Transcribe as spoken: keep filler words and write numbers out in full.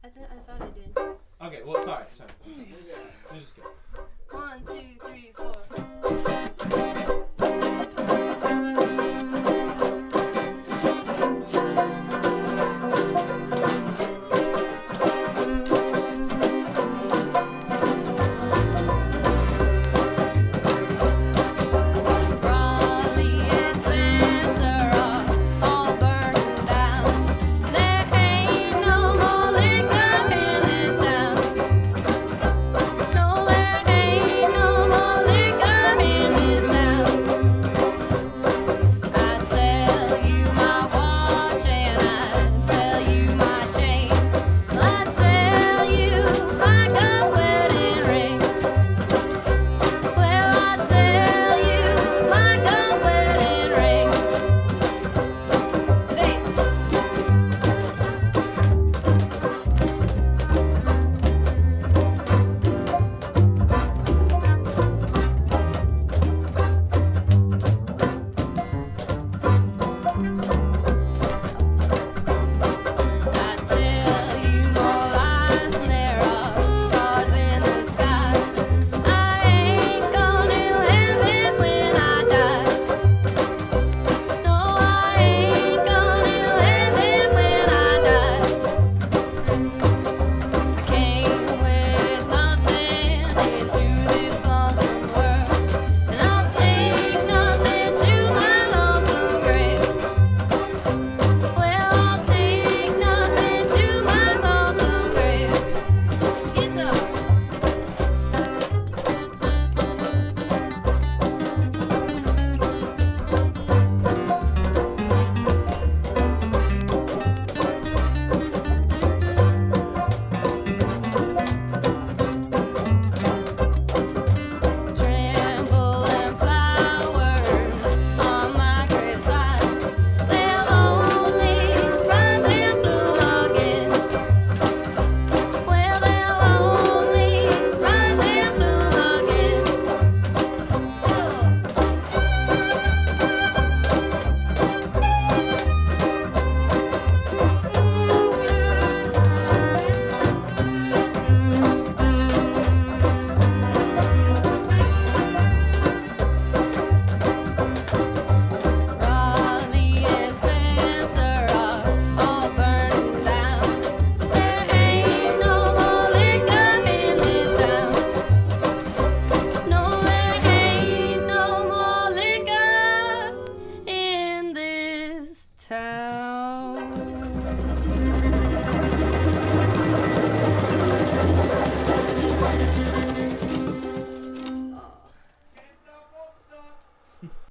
I, th- I thought I did. Okay, well, sorry, sorry. Let me just go. One, two, three, four. Raleigh and Spencer are all burning down. There ain't no more liquor in this town. No, there ain't no more liquor in this town. I'd sell you my watch and I'd sell you my chain. I'd sell you my gold wedding ring. Well, I'd sell you my gold wedding ring. Bass. I'd tell you more lies than there are stars in the sky. I ain't going to heaven when I die. No, I ain't going to heaven when I die. I came with nothing into this lonesome world, and I'll take nothing to my lonesome grave. Well, I'll take nothing to my lonesome grave. Guitar. Tremble and flowers on my graveside. They'll only rise and bloom again. Well, they'll only rise and bloom again. Raleigh and Spencer are all burning down. There ain't no more liquor in this town. No, there ain't no more liquor in this town.